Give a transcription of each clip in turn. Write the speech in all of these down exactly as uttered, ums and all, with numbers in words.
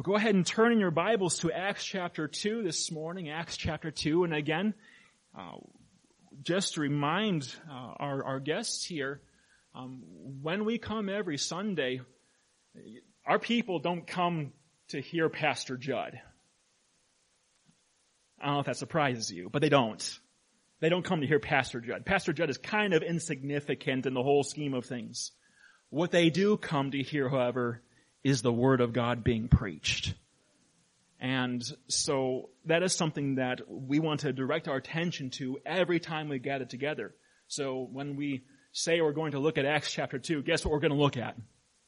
go ahead and turn in your Bibles to Acts chapter two this morning, Acts chapter two. And again, uh, just to remind uh, our, our guests here, um, when we come every Sunday, our people don't come to hear Pastor Judd. I don't know if that surprises you, but they don't. They don't come to hear Pastor Judd. Pastor Judd is kind of insignificant in the whole scheme of things. What they do come to hear, however, is the Word of God being preached. And so that is something that we want to direct our attention to every time we gather together. So when we say we're going to look at Acts chapter two, guess what we're going to look at?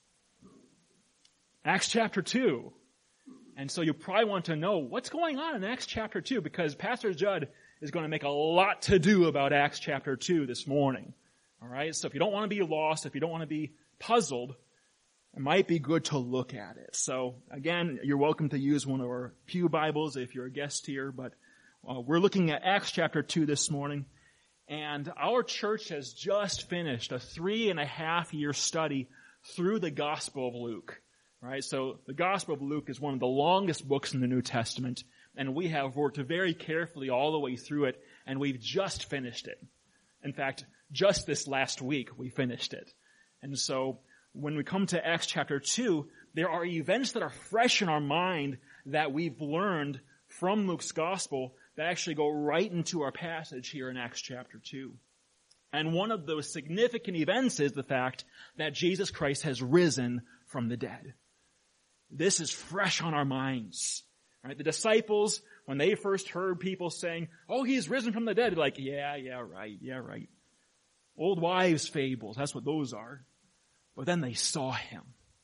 Acts chapter two. And so you probably want to know what's going on in Acts chapter two, because Pastor Judd is going to make a lot to do about Acts chapter two this morning. All right? So if you don't want to be lost, if you don't want to be puzzled, it might be good to look at it. So again, you're welcome to use one of our pew Bibles if you're a guest here, but uh, we're looking at Acts chapter two this morning. And our church has just finished a three and a half year study through the Gospel of Luke. Right? So the Gospel of Luke is one of the longest books in the New Testament, and we have worked very carefully all the way through it, and we've just finished it. In fact, just this last week we finished it. And so when we come to Acts chapter two, there are events that are fresh in our mind that we've learned from Luke's Gospel that actually go right into our passage here in Acts chapter two. And one of those significant events is the fact that Jesus Christ has risen from the dead. This is fresh on our minds. Right? The disciples, when they first heard people saying, oh, he's risen from the dead, they're like, yeah, yeah, right, yeah, right. Old wives' fables, that's what those are. But then they saw him.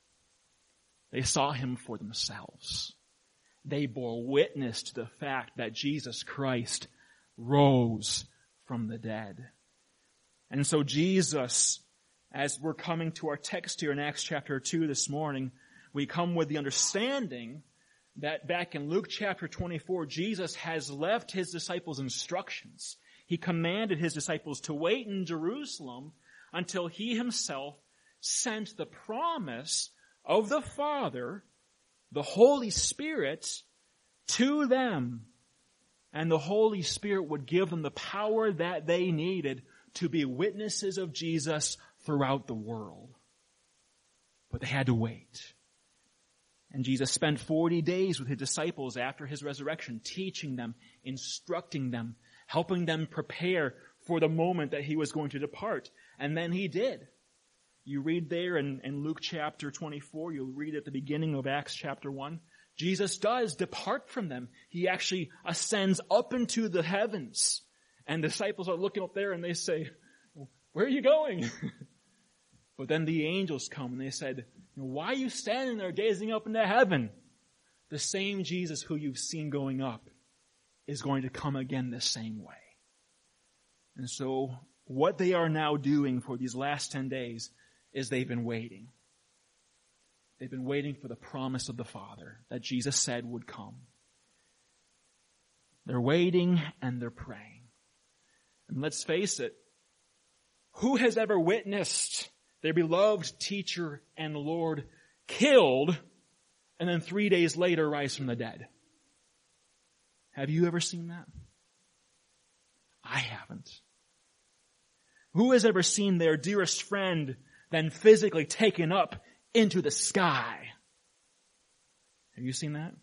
They saw him for themselves. They bore witness to the fact that Jesus Christ rose from the dead. And so Jesus, as we're coming to our text here in Acts chapter two this morning, we come with the understanding that back in Luke chapter twenty-four, Jesus has left his disciples instructions. He commanded his disciples to wait in Jerusalem until he himself sent the promise of the Father, the Holy Spirit, to them. And the Holy Spirit would give them the power that they needed to be witnesses of Jesus throughout the world. But they had to wait. And Jesus spent forty days with his disciples after his resurrection, teaching them, instructing them, helping them prepare for the moment that he was going to depart. And then he did. You read there in, in Luke chapter twenty-four, you'll read at the beginning of Acts chapter one, Jesus does depart from them. He actually ascends up into the heavens. And the disciples are looking up there and they say, where are you going? But then the angels come and they said, why are you standing there gazing up into heaven? The same Jesus who you've seen going up is going to come again the same way. And so what they are now doing for these last ten days is they've been waiting. They've been waiting for the promise of the Father that Jesus said would come. They're waiting and they're praying. And let's face it, who has ever witnessed their beloved teacher and Lord killed and then three days later rise from the dead? Have you ever seen that? I haven't. Who has ever seen their dearest friend then physically taken up into the sky? Have you seen that?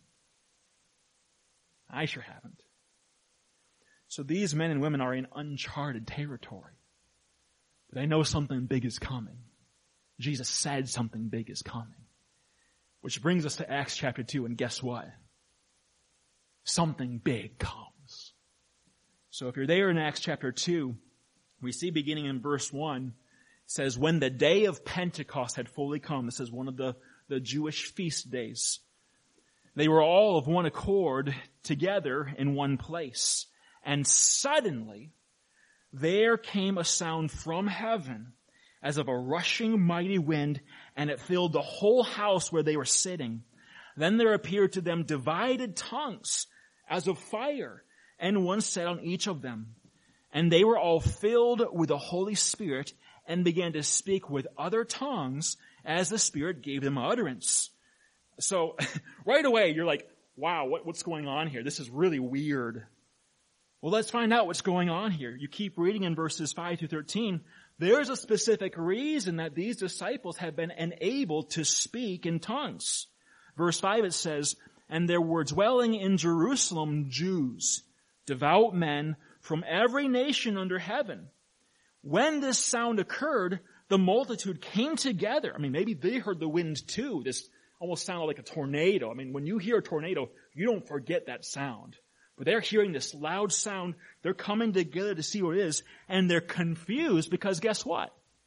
I sure haven't. So these men and women are in uncharted territory. But they know something big is coming. Jesus said something big is coming. Which brings us to Acts chapter two, and guess what? Something big comes. So if you're there in Acts chapter two, we see beginning in verse one, it says, when the day of Pentecost had fully come, this is one of the, the Jewish feast days, they were all of one accord together in one place. And suddenly there came a sound from heaven as of a rushing mighty wind, and it filled the whole house where they were sitting. Then there appeared to them divided tongues as of fire, and one sat on each of them. And they were all filled with the Holy Spirit and began to speak with other tongues as the Spirit gave them utterance. So right away, you're like, wow, what, what's going on here? This is really weird. Well, let's find out what's going on here. You keep reading in verses five through thirteen. There's a specific reason that these disciples have been enabled to speak in tongues. Verse five, it says, and there were dwelling in Jerusalem Jews, devout men from every nation under heaven. When this sound occurred, the multitude came together. I mean, maybe they heard the wind too. This almost sounded like a tornado. I mean, when you hear a tornado, you don't forget that sound. But they're hearing this loud sound. They're coming together to see what it is. And they're confused because guess what?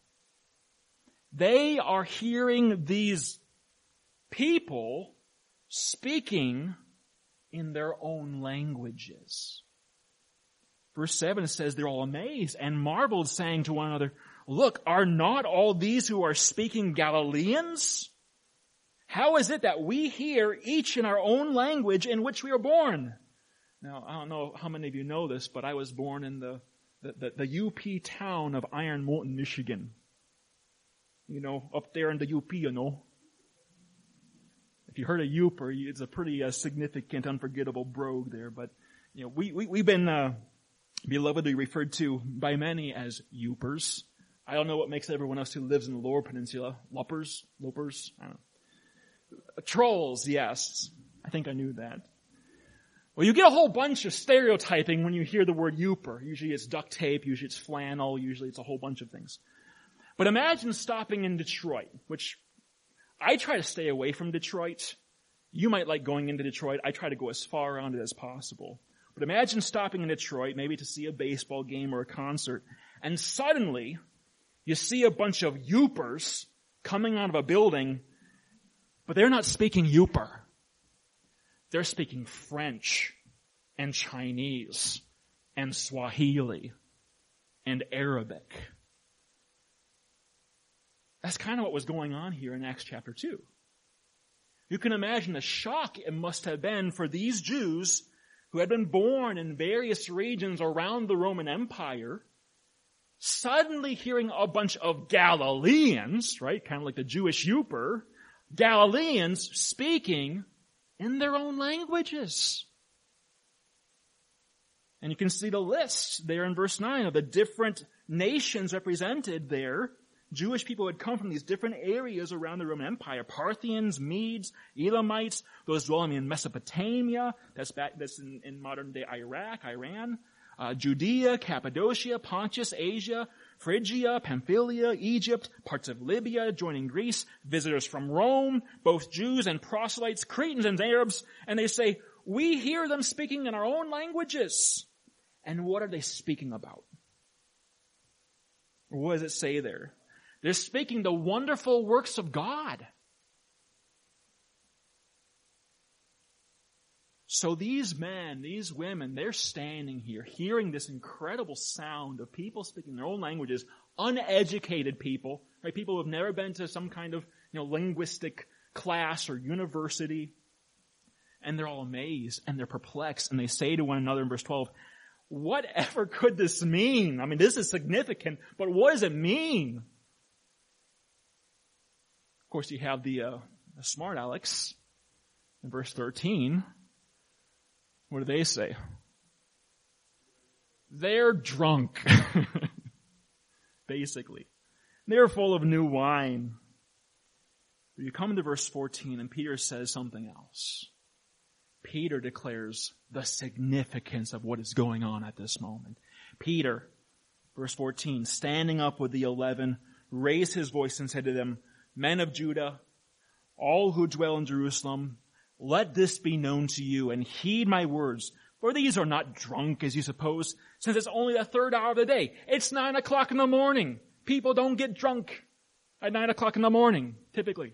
They are hearing these people speaking in their own languages. Verse seven says they're all amazed and marveled, saying to one another, look, are not all these who are speaking Galileans? How is it that we hear each in our own language in which we are born? Now, I don't know how many of you know this, but I was born in the, the, the, the U P town of Iron Mountain, Michigan. You know, up there in the U P, you know. If you heard of Youper, it's a pretty uh, significant, unforgettable brogue there. But, you know, we, we, we've been uh, belovedly referred to by many as Youpers. I don't know what makes everyone else who lives in the Lower Peninsula. Luppers? Lopers? I don't know. Trolls, yes. I think I knew that. Well, you get a whole bunch of stereotyping when you hear the word Youper. Usually it's duct tape, usually it's flannel, usually it's a whole bunch of things. But imagine stopping in Detroit, which I try to stay away from Detroit. You might like going into Detroit. I try to go as far around it as possible. But imagine stopping in Detroit, maybe to see a baseball game or a concert, and suddenly you see a bunch of Youpers coming out of a building, but they're not speaking Youper. They're speaking French and Chinese and Swahili and Arabic. That's kind of what was going on here in Acts chapter two. You can imagine the shock it must have been for these Jews who had been born in various regions around the Roman Empire, suddenly hearing a bunch of Galileans, right, kind of like the Jewish Youper, Galileans speaking in their own languages. And you can see the list there in verse nine of the different nations represented there. Jewish people had come from these different areas around the Roman Empire. Parthians, Medes, Elamites, those dwelling in Mesopotamia, that's back, that's in, in modern day Iraq, Iran, uh, Judea, Cappadocia, Pontus, Asia, Phrygia, Pamphylia, Egypt, parts of Libya, joining Greece, visitors from Rome, both Jews and proselytes, Cretans and Arabs, and they say, we hear them speaking in our own languages. And what are they speaking about? What does it say there? They're speaking the wonderful works of God. So these men, these women, they're standing here hearing this incredible sound of people speaking their own languages, uneducated people, right? People who have never been to some kind of, you know, linguistic class or university. And they're all amazed and they're perplexed and they say to one another in verse twelve, whatever could this mean? I mean, this is significant, but what does it mean? Of course, you have the, uh, the smart Alex in verse thirteen. What do they say? They're drunk. Basically. They're full of new wine. But you come to verse fourteen and Peter says something else. Peter declares the significance of what is going on at this moment. Peter, verse fourteen, standing up with the eleven, raised his voice and said to them, men of Judah, all who dwell in Jerusalem, let this be known to you and heed my words. For these are not drunk as you suppose, since it's only the third hour of the day. It's nine o'clock in the morning. People don't get drunk at nine o'clock in the morning, typically.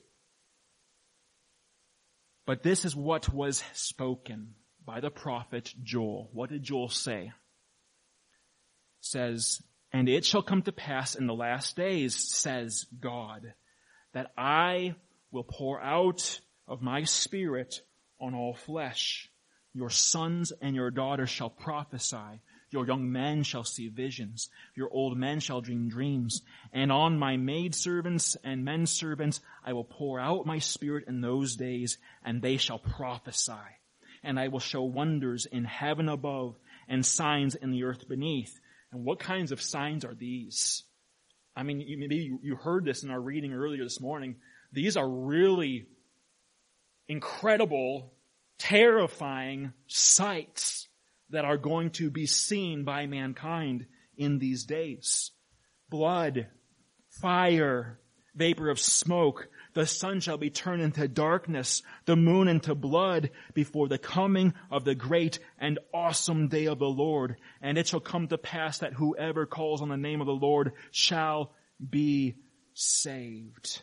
But this is what was spoken by the prophet Joel. What did Joel say? It says, and it shall come to pass in the last days, says God, that I will pour out of my spirit on all flesh. Your sons and your daughters shall prophesy. Your young men shall see visions. Your old men shall dream dreams. And on my maidservants and men servants I will pour out my Spirit in those days, and they shall prophesy. And I will show wonders in heaven above and signs in the earth beneath. And what kinds of signs are these? I mean, you, maybe you, you heard this in our reading earlier this morning. These are really incredible, terrifying sights that are going to be seen by mankind in these days. Blood, fire, vapor of smoke. The sun shall be turned into darkness, the moon into blood, before the coming of the great and awesome day of the Lord. And it shall come to pass that whoever calls on the name of the Lord shall be saved.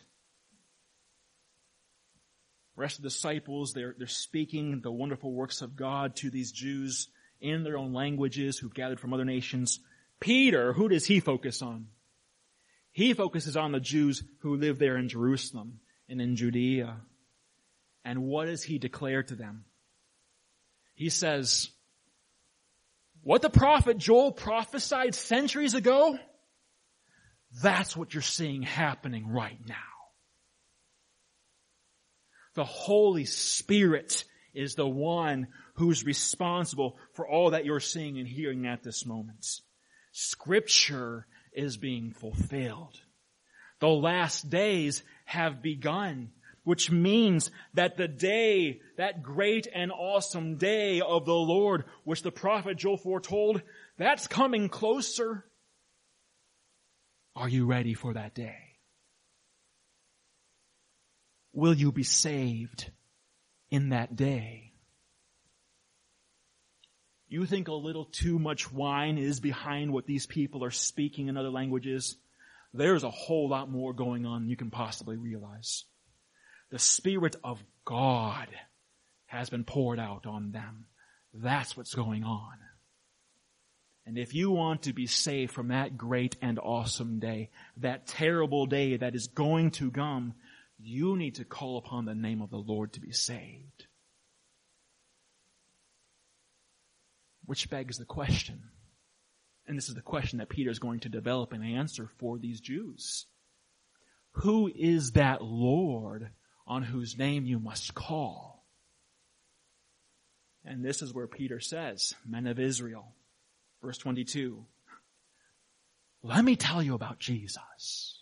The rest of the disciples, they're, they're speaking the wonderful works of God to these Jews in their own languages who've gathered from other nations. Peter, who does he focus on? He focuses on the Jews who live there in Jerusalem and in Judea. And what does he declare to them? He says, what the prophet Joel prophesied centuries ago, that's what you're seeing happening right now. The Holy Spirit is the one who's responsible for all that you're seeing and hearing at this moment. Scripture is being fulfilled. The last days have begun, which means that the day, that great and awesome day of the Lord, which the prophet Joel foretold, that's coming closer. Are you ready for that day? Will you be saved in that day? You think a little too much wine is behind what these people are speaking in other languages? There's a whole lot more going on than you can possibly realize. The Spirit of God has been poured out on them. That's what's going on. And if you want to be saved from that great and awesome day, that terrible day that is going to come, you need to call upon the name of the Lord to be saved. Which begs the question, and this is the question that Peter is going to develop and answer for these Jews. Who is that Lord on whose name you must call? And this is where Peter says, men of Israel, verse twenty-two, let me tell you about Jesus.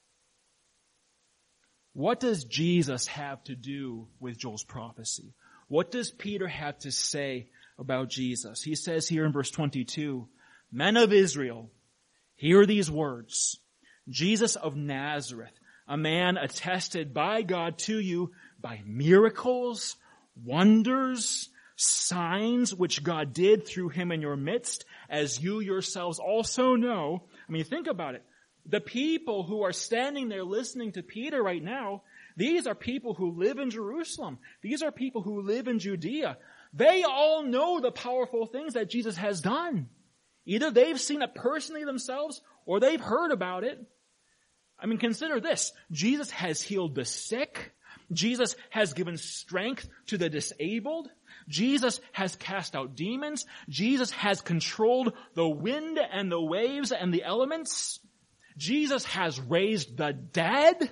What does Jesus have to do with Joel's prophecy? What does Peter have to say about Jesus? He says here in verse twenty-two, men of Israel, hear these words. Jesus of Nazareth, a man attested by God to you by miracles, wonders, signs which God did through him in your midst, as you yourselves also know. I mean, think about it. The people who are standing there listening to Peter right now, these are people who live in Jerusalem. These are people who live in Judea. They all know the powerful things that Jesus has done. Either they've seen it personally themselves or they've heard about it. I mean, consider this. Jesus has healed the sick. Jesus has given strength to the disabled. Jesus has cast out demons. Jesus has controlled the wind and the waves and the elements. Jesus has raised the dead.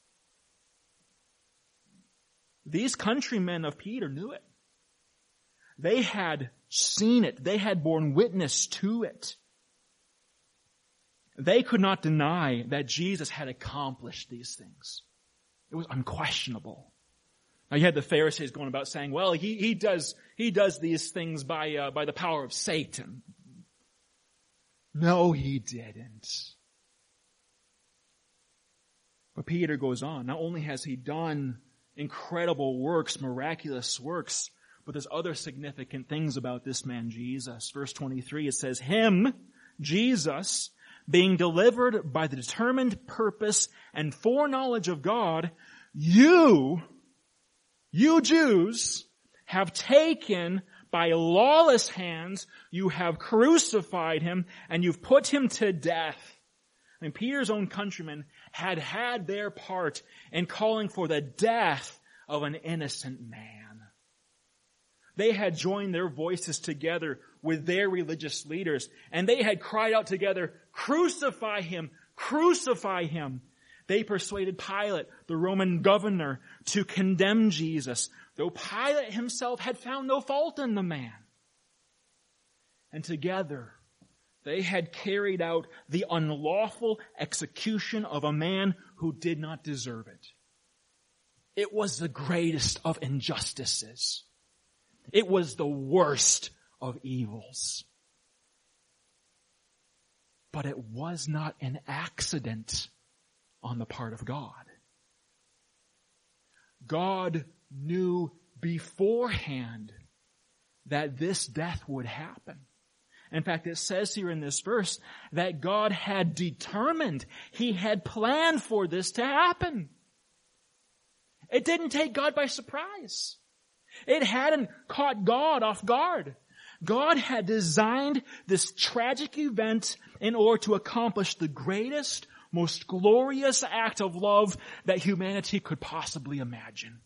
These countrymen of Peter knew it. They had seen it. They had borne witness to it. They could not deny that Jesus had accomplished these things. It was unquestionable. Now you had the Pharisees going about saying, well, he, he does, he does these things by, uh, by the power of Satan. No, he didn't. But Peter goes on. Not only has he done incredible works, miraculous works, but there's other significant things about this man, Jesus. Verse twenty-three, it says, him, Jesus, being delivered by the determined purpose and foreknowledge of God, you, you Jews, have taken by lawless hands, you have crucified him, and you've put him to death. I mean, Peter's own countrymen had had their part in calling for the death of an innocent man. they had joined their voices together with their religious leaders, and they had cried out together, "Crucify him! Crucify him!" They persuaded Pilate, the Roman governor, to condemn Jesus, though Pilate himself had found no fault in the man. And together, they had carried out the unlawful execution of a man who did not deserve it. It was the greatest of injustices. It was the worst of evils. But it was not an accident on the part of God. God knew beforehand that this death would happen. In fact, it says here in this verse that God had determined, He had planned for this to happen. It didn't take God by surprise. It hadn't caught God off guard. God had designed this tragic event in order to accomplish the greatest, most glorious act of love that humanity could possibly imagine.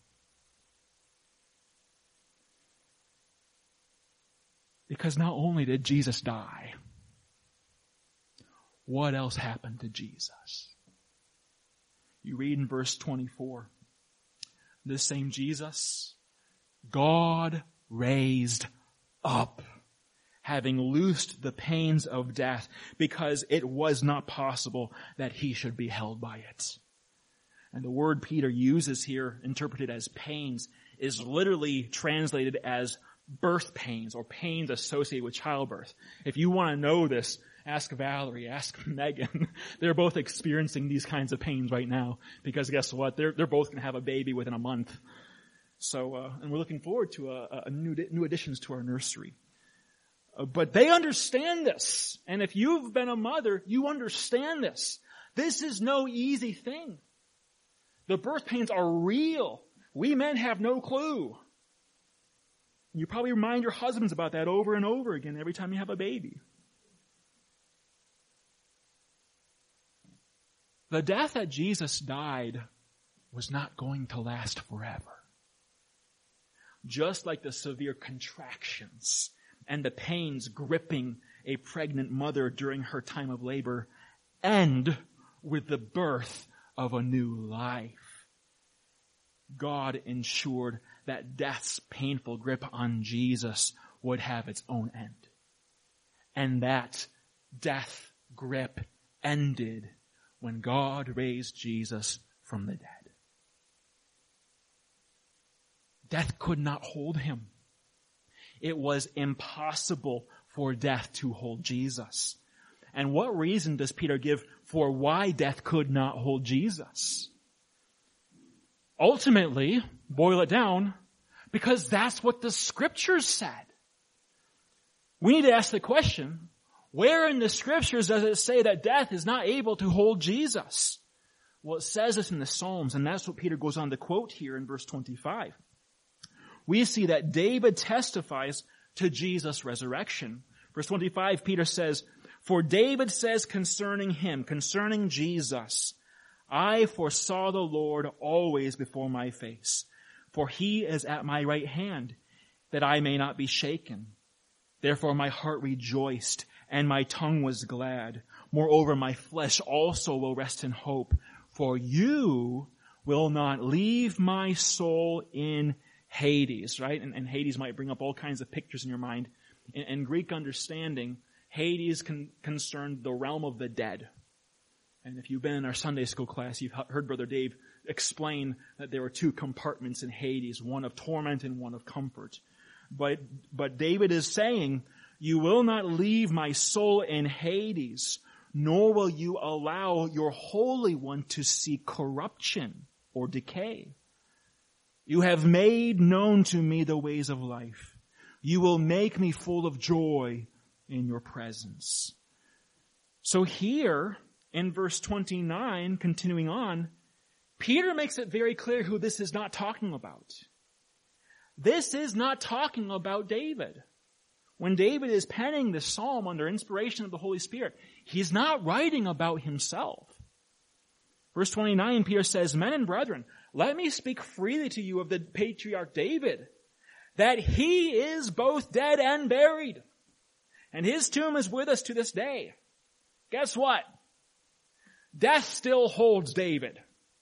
Because not only did Jesus die, what else happened to Jesus? You read in verse twenty-four, this same Jesus, God raised up, having loosed the pains of death, because it was not possible that he should be held by it. And the word Peter uses here, interpreted as pains, is literally translated as birth pains or pains associated with childbirth. If you want to know this, ask Valerie, ask Megan. They're both experiencing these kinds of pains right now because guess what? They're, they're both going to have a baby within a month. So, uh, and we're looking forward to a, a new, new additions to our nursery. Uh, but they understand this. And if you've been a mother, you understand this. This is no easy thing. The birth pains are real. We men have no clue. You probably remind your husbands about that over and over again every time you have a baby. The death that Jesus died was not going to last forever. Just like the severe contractions and the pains gripping a pregnant mother during her time of labor end with the birth of a new life. God ensured that death's painful grip on Jesus would have its own end. And that death grip ended when God raised Jesus from the dead. Death could not hold him. It was impossible for death to hold Jesus. And what reason does Peter give for why death could not hold Jesus? Ultimately, boil it down, because that's what the scriptures said. We need to ask the question, where in the scriptures does it say that death is not able to hold Jesus? Well, it says this in the Psalms, and that's what Peter goes on to quote here in verse twenty-five. We see that David testifies to Jesus' resurrection. Verse twenty-five, Peter says, "For David says concerning him," concerning Jesus, "I foresaw the Lord always before my face, for he is at my right hand, that I may not be shaken. Therefore my heart rejoiced, and my tongue was glad. Moreover, my flesh also will rest in hope, for you will not leave my soul in Hades," right? And, and Hades might bring up all kinds of pictures in your mind. In, in Greek understanding, Hades con- concerned the realm of the dead. And if you've been in our Sunday school class, you've heard Brother Dave explain that there were two compartments in Hades, one of torment and one of comfort. But, but David is saying, "You will not leave my soul in Hades, nor will you allow your Holy One to see corruption or decay. You have made known to me the ways of life. You will make me full of joy in your presence." So here, in verse twenty-nine, continuing on, Peter makes it very clear who this is not talking about. This is not talking about David. When David is penning this psalm under inspiration of the Holy Spirit, he's not writing about himself. Verse twenty-nine, Peter says, "Men and brethren, let me speak freely to you of the patriarch David, that he is both dead and buried, and his tomb is with us to this day. Guess what? Death still holds David.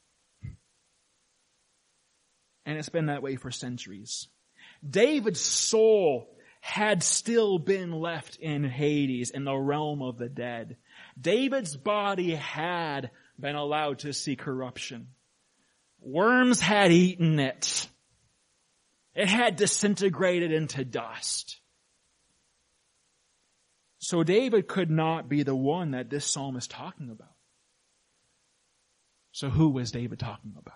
And it's been that way for centuries. David's soul had still been left in Hades, in the realm of the dead. David's body had been allowed to see corruption. Worms had eaten it. It had disintegrated into dust. So David could not be the one that this psalm is talking about. So who was David talking about?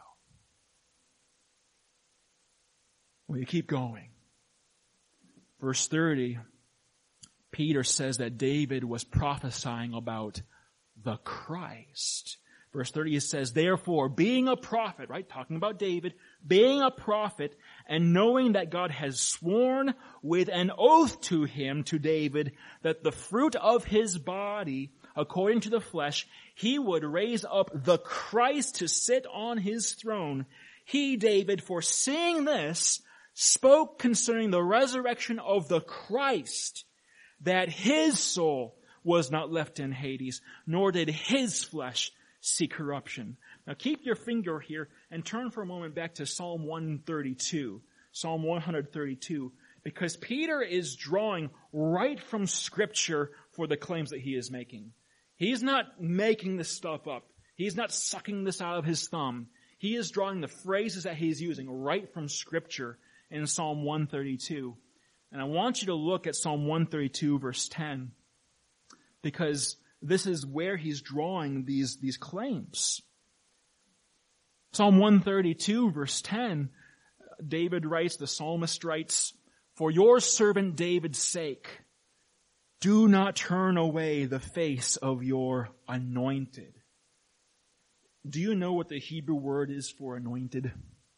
Well, you keep going. Verse thirty, Peter says that David was prophesying about the Christ. Verse thirty, it says, therefore, being a prophet, right, talking about David, being a prophet, and knowing that God has sworn with an oath to him, to David, that the fruit of his body, according to the flesh, he would raise up the Christ to sit on his throne. He, David, foreseeing this, spoke concerning the resurrection of the Christ, that his soul was not left in Hades, nor did his flesh see corruption. Now keep your finger here and turn for a moment back to Psalm one thirty-two. Psalm one thirty-two, because Peter is drawing right from Scripture for the claims that he is making. He's not making this stuff up. He's not sucking this out of his thumb. He is drawing the phrases that he's using right from Scripture in Psalm one thirty-two. And I want you to look at Psalm one thirty-two verse ten, because this is where he's drawing these, these claims. Psalm one thirty-two verse ten, David writes, the psalmist writes, for your servant David's sake, do not turn away the face of your anointed. Do you know what the Hebrew word is for anointed?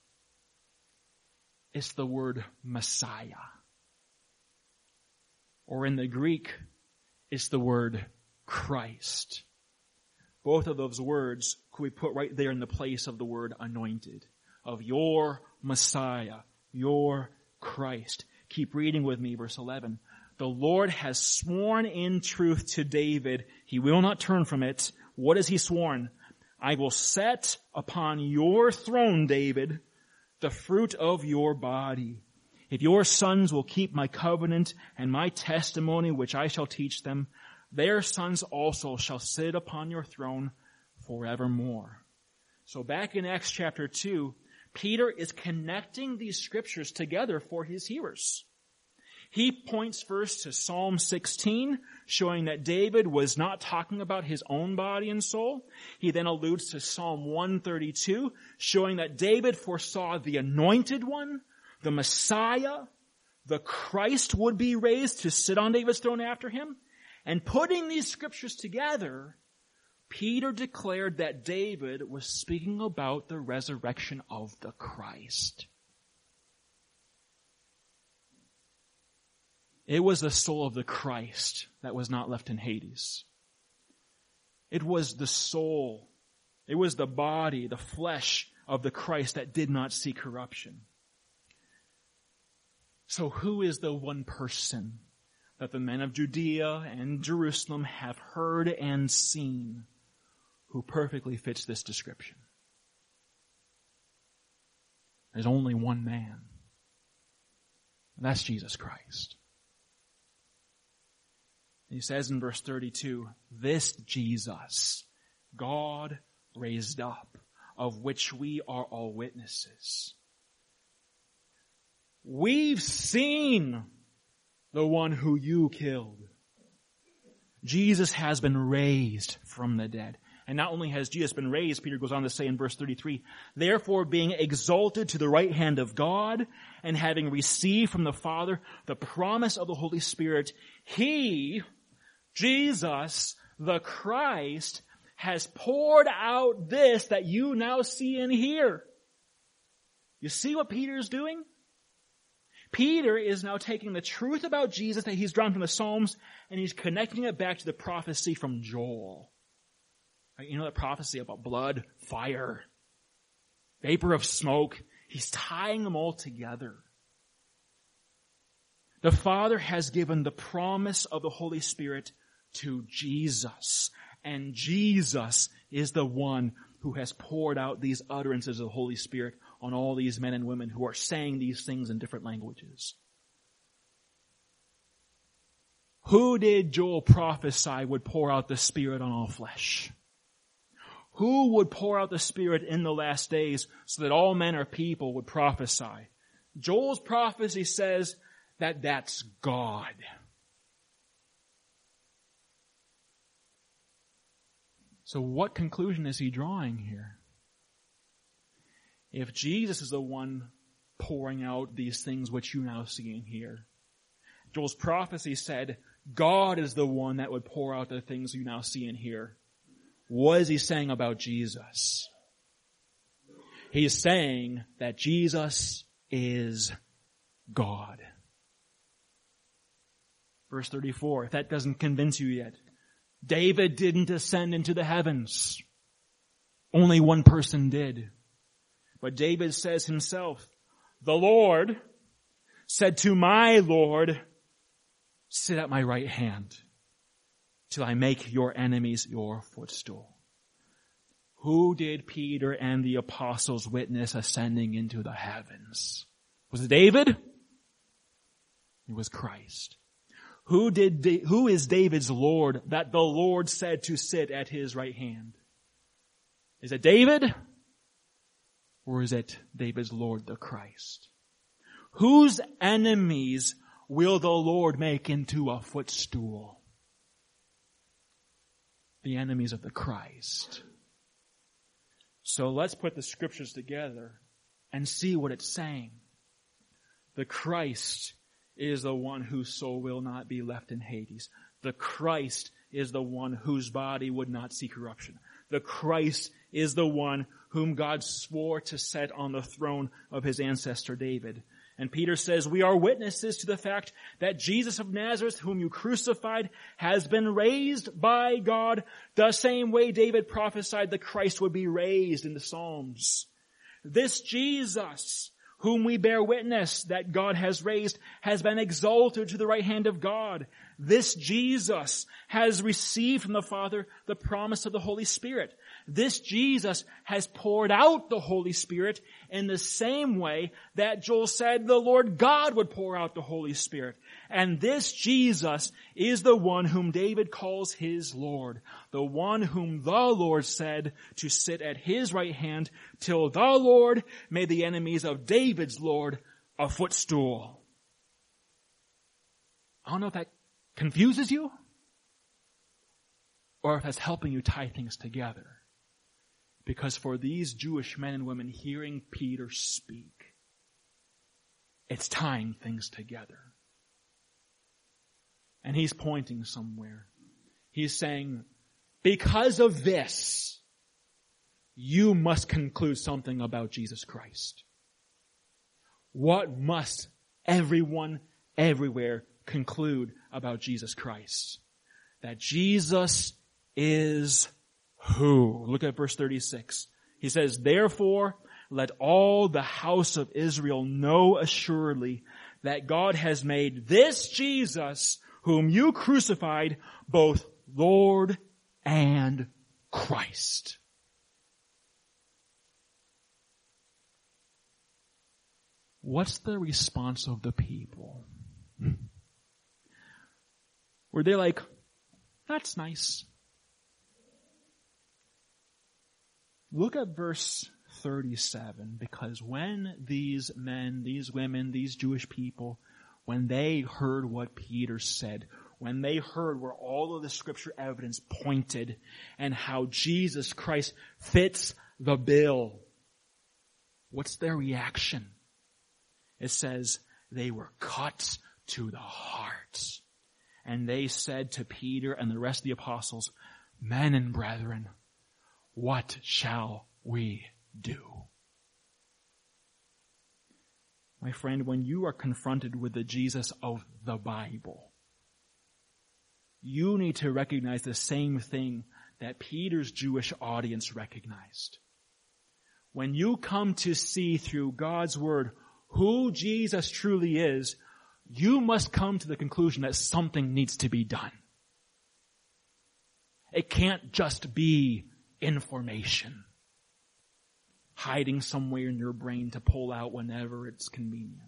It's the word Messiah. Or in the Greek, it's the word Christ. Both of those words could be put right there in the place of the word anointed. Of your Messiah, your Christ. Keep reading with me, verse eleven. The Lord has sworn in truth to David. He will not turn from it. What has he sworn? I will set upon your throne, David, the fruit of your body. If your sons will keep my covenant and my testimony, which I shall teach them, their sons also shall sit upon your throne forevermore. So back in Acts chapter two, Peter is connecting these scriptures together for his hearers. He points first to Psalm sixteen, showing that David was not talking about his own body and soul. He then alludes to Psalm one thirty-two, showing that David foresaw the anointed one, the Messiah, the Christ would be raised to sit on David's throne after him. And putting these scriptures together, Peter declared that David was speaking about the resurrection of the Christ. It was the soul of the Christ that was not left in Hades. It was the soul, it was the body, the flesh of the Christ that did not see corruption. So who is the one person that the men of Judea and Jerusalem have heard and seen who perfectly fits this description? There's only one man, and that's Jesus Christ. He says in verse thirty-two, this Jesus, God raised up, of which we are all witnesses. We've seen the one who you killed. Jesus has been raised from the dead. And not only has Jesus been raised, Peter goes on to say in verse thirty-three, therefore being exalted to the right hand of God, and having received from the Father the promise of the Holy Spirit, He, Jesus, the Christ, has poured out this that you now see and hear. You see what Peter is doing? Peter is now taking the truth about Jesus that he's drawn from the Psalms, and he's connecting it back to the prophecy from Joel. Right? You know that prophecy about blood, fire, vapor of smoke? He's tying them all together. The Father has given the promise of the Holy Spirit to Jesus. And Jesus is the one who has poured out these utterances of the Holy Spirit on all these men and women who are saying these things in different languages. Who did Joel prophesy would pour out the Spirit on all flesh? Who would pour out the Spirit in the last days so that all men or people would prophesy? Joel's prophecy says that that's God. So what conclusion is he drawing here? If Jesus is the one pouring out these things which you now see and hear, Joel's prophecy said God is the one that would pour out the things you now see and hear. What is he saying about Jesus? He's saying that Jesus is God. Verse thirty-four, if that doesn't convince you yet, David didn't ascend into the heavens. Only one person did. But David says himself, the Lord said to my Lord, sit at my right hand till I make your enemies your footstool. Who did Peter and the apostles witness ascending into the heavens? Was it David? It was Christ. Who did, who is David's Lord that the Lord said to sit at his right hand? Is it David? Or is it David's Lord, the Christ? Whose enemies will the Lord make into a footstool? The enemies of the Christ. So let's put the scriptures together and see what it's saying. The Christ is the one whose soul will not be left in Hades. The Christ is the one whose body would not see corruption. The Christ is the one whom God swore to set on the throne of his ancestor David. And Peter says, we are witnesses to the fact that Jesus of Nazareth, whom you crucified, has been raised by God the same way David prophesied the Christ would be raised in the Psalms. This Jesus, whom we bear witness that God has raised, has been exalted to the right hand of God. This Jesus has received from the Father the promise of the Holy Spirit. This Jesus has poured out the Holy Spirit in the same way that Joel said the Lord God would pour out the Holy Spirit. And this Jesus is the one whom David calls his Lord, the one whom the Lord said to sit at his right hand till the Lord made the enemies of David's Lord a footstool. I don't know if that confuses you or if that's helping you tie things together. Because for these Jewish men and women hearing Peter speak, it's tying things together. And he's pointing somewhere. He's saying, because of this, you must conclude something about Jesus Christ. What must everyone everywhere conclude about Jesus Christ? That Jesus is who? Look at verse thirty-six. He says, therefore, let all the house of Israel know assuredly that God has made this Jesus, whom you crucified, both Lord and Christ. What's the response of the people? Were they like, that's nice? Look at verse thirty-seven, because when these men, these women, these Jewish people, when they heard what Peter said, when they heard where all of the scripture evidence pointed and how Jesus Christ fits the bill, what's their reaction? It says they were cut to the heart. And they said to Peter and the rest of the apostles, men and brethren, what shall we do? My friend, when you are confronted with the Jesus of the Bible, you need to recognize the same thing that Peter's Jewish audience recognized. When you come to see through God's word who Jesus truly is, you must come to the conclusion that something needs to be done. It can't just be information hiding somewhere in your brain to pull out whenever it's convenient.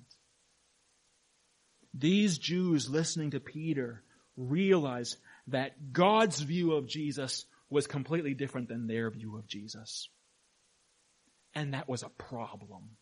These Jews listening to Peter realized that God's view of Jesus was completely different than their view of Jesus. And that was a problem.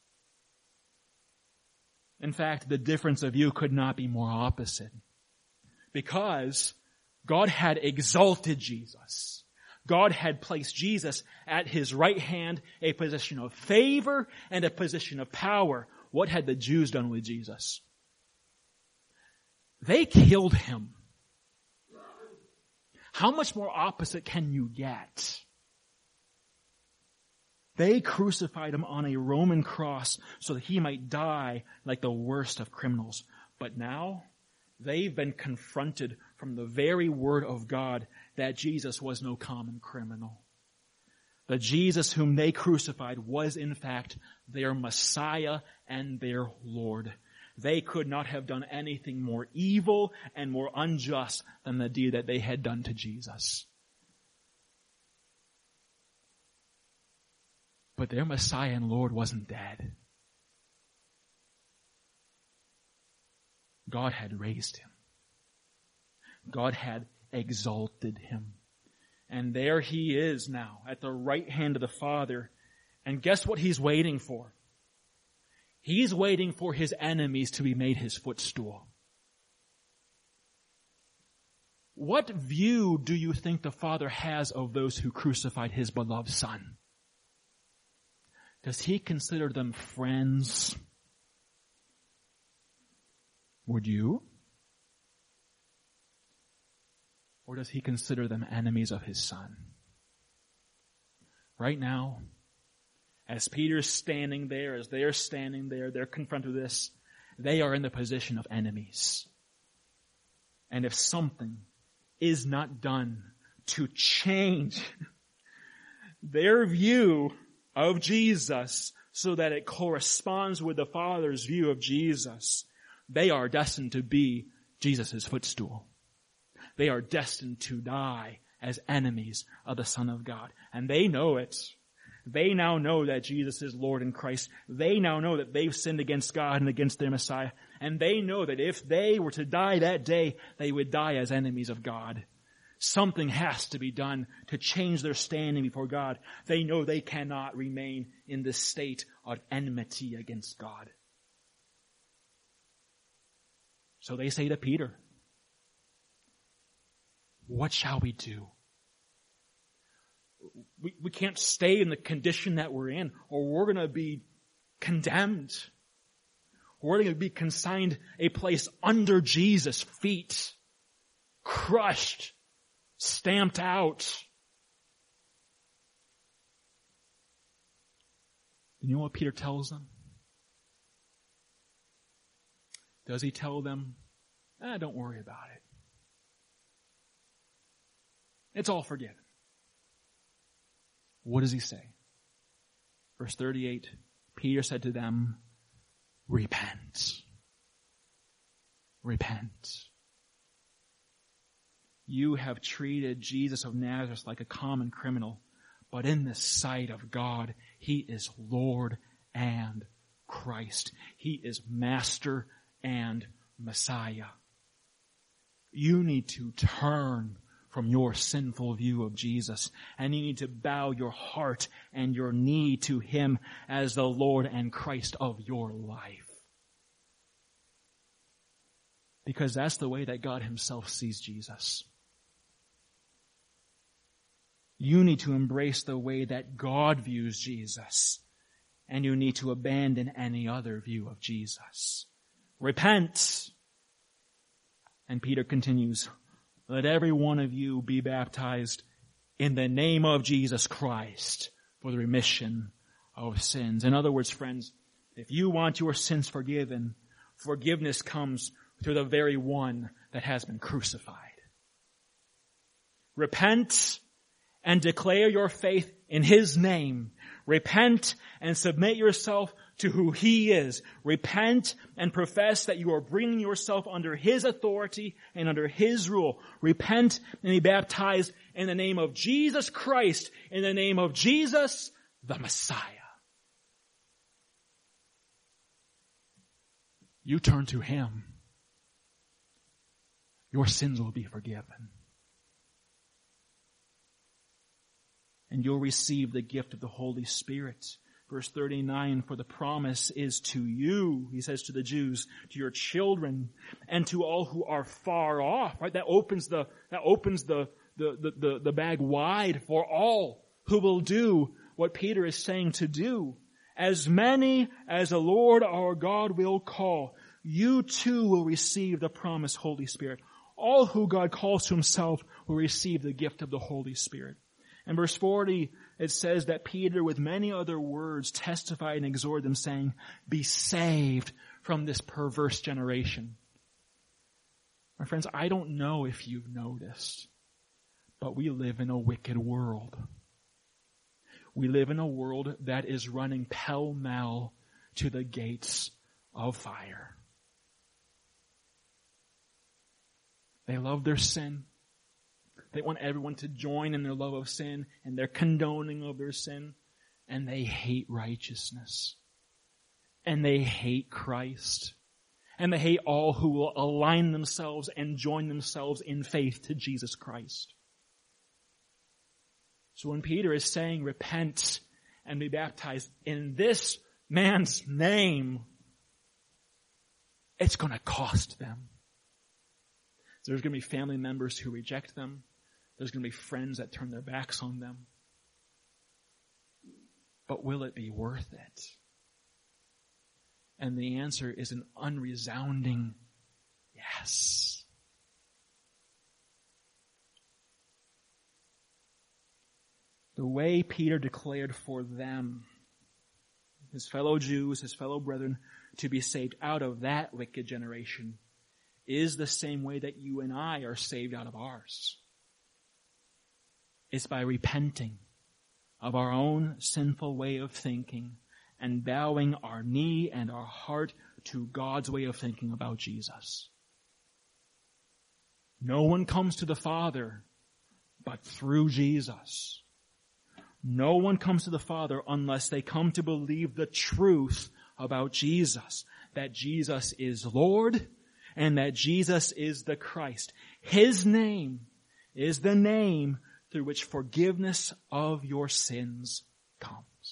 In fact, the difference of view could not be more opposite. Because God had exalted Jesus. God had placed Jesus at his right hand, a position of favor and a position of power. What had the Jews done with Jesus? They killed him. How much more opposite can you get? They crucified him on a Roman cross so that he might die like the worst of criminals. But now, they've been confronted from the very word of God that Jesus was no common criminal. The Jesus whom they crucified was in fact their Messiah and their Lord. They could not have done anything more evil and more unjust than the deed that they had done to Jesus. But their Messiah and Lord wasn't dead. God had raised him. God had exalted him. And there he is now at the right hand of the Father. And guess what he's waiting for? He's waiting for his enemies to be made his footstool. What view do you think the Father has of those who crucified his beloved Son? Does he consider them friends? Would you? Or does he consider them enemies of his Son? Right now, as Peter's standing there, as they're standing there, they're confronted with this, they are in the position of enemies. And if something is not done to change their view of Jesus so that it corresponds with the Father's view of Jesus, they are destined to be Jesus' footstool. They are destined to die as enemies of the Son of God. And they know it. They now know that Jesus is Lord in Christ. They now know that they've sinned against God and against their Messiah. And they know that if they were to die that day, they would die as enemies of God. Something has to be done to change their standing before God. They know they cannot remain in this state of enmity against God. So they say to Peter, what shall we do? We, we can't stay in the condition that we're in, or we're going to be condemned. We're going to be consigned a place under Jesus' feet, crushed, stamped out. You know what Peter tells them? Does he tell them, ah, don't worry about it. It's all forgiven. What does he say? Verse thirty-eight, Peter said to them, repent. Repent. You have treated Jesus of Nazareth like a common criminal, but in the sight of God, he is Lord and Christ. He is Master and Messiah. You need to turn from your sinful view of Jesus, and you need to bow your heart and your knee to him as the Lord and Christ of your life. Because that's the way that God himself sees Jesus. You need to embrace the way that God views Jesus, and you need to abandon any other view of Jesus. Repent. And Peter continues, let every one of you be baptized in the name of Jesus Christ for the remission of sins. In other words, friends, if you want your sins forgiven, forgiveness comes through the very one that has been crucified. Repent and declare your faith in his name. Repent and submit yourself to who He is. Repent and profess that you are bringing yourself under His authority and under His rule. Repent and be baptized in the name of Jesus Christ, in the name of Jesus, the Messiah. You turn to Him. Your sins will be forgiven. And you'll receive the gift of the Holy Spirit. Verse thirty-nine, for the promise is to you, he says to the Jews, to your children, and to all who are far off. Right? That opens the, that opens the, the, the, the, the bag wide for all who will do what Peter is saying to do. As many as the Lord our God will call, you too will receive the promised Holy Spirit. All who God calls to Himself will receive the gift of the Holy Spirit. In verse forty, it says that Peter, with many other words, testified and exhorted them, saying, be saved from this perverse generation. My friends, I don't know if you've noticed, but we live in a wicked world. We live in a world that is running pell-mell to the gates of fire. They love their sin. They want everyone to join in their love of sin and their condoning of their sin. And they hate righteousness. And they hate Christ. And they hate all who will align themselves and join themselves in faith to Jesus Christ. So when Peter is saying, repent and be baptized in this man's name, it's going to cost them. There's going to be family members who reject them. There's going to be friends that turn their backs on them. But will it be worth it? And the answer is an unresounding yes. The way Peter declared for them, his fellow Jews, his fellow brethren, to be saved out of that wicked generation is the same way that you and I are saved out of ours. It's by repenting of our own sinful way of thinking and bowing our knee and our heart to God's way of thinking about Jesus. No one comes to the Father but through Jesus. No one comes to the Father unless they come to believe the truth about Jesus, that Jesus is Lord and that Jesus is the Christ. His name is the name through which forgiveness of your sins comes.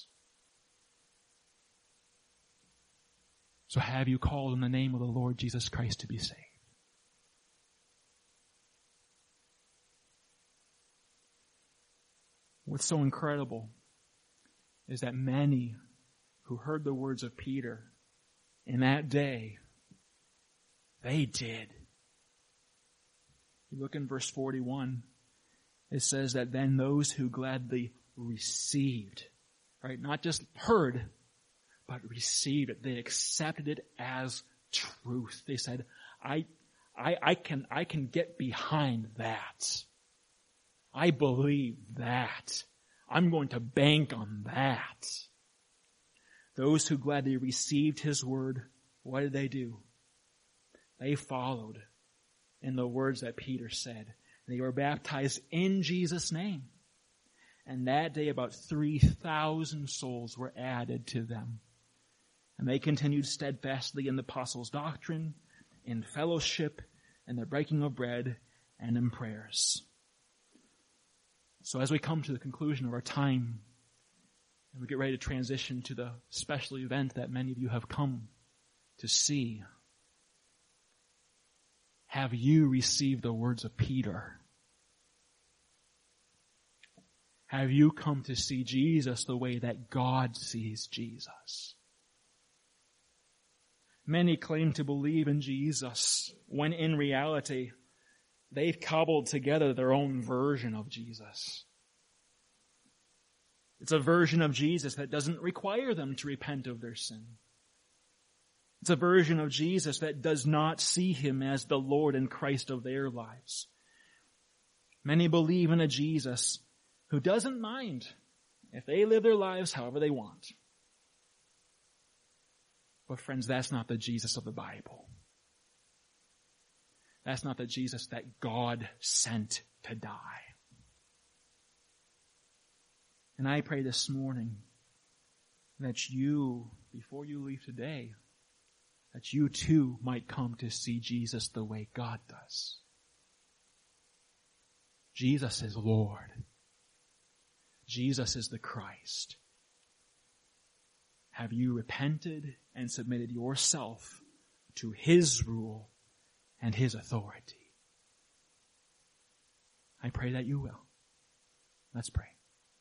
So have you called in the name of the Lord Jesus Christ to be saved? What's so incredible is that many who heard the words of Peter in that day, they did. You look in verse forty-one, it says that then those who gladly received, right, not just heard, but received it. They accepted it as truth. They said, I, I, I can, I can get behind that. I believe that. I'm going to bank on that. Those who gladly received His word, what did they do? They followed in the words that Peter said. They were baptized in Jesus' name. And that day about three thousand souls were added to them. And they continued steadfastly in the apostles' doctrine, in fellowship, in the breaking of bread, and in prayers. So as we come to the conclusion of our time, and we get ready to transition to the special event that many of you have come to see, have you received the words of Peter? Have you come to see Jesus the way that God sees Jesus? Many claim to believe in Jesus when in reality they've cobbled together their own version of Jesus. It's a version of Jesus that doesn't require them to repent of their sin. It's a version of Jesus that does not see Him as the Lord and Christ of their lives. Many believe in a Jesus who doesn't mind if they live their lives however they want. But friends, that's not the Jesus of the Bible. That's not the Jesus that God sent to die. And I pray this morning that you, before you leave today, that you too might come to see Jesus the way God does. Jesus is Lord. Jesus is the Christ. Have you repented and submitted yourself to His rule and His authority? I pray that you will. Let's pray.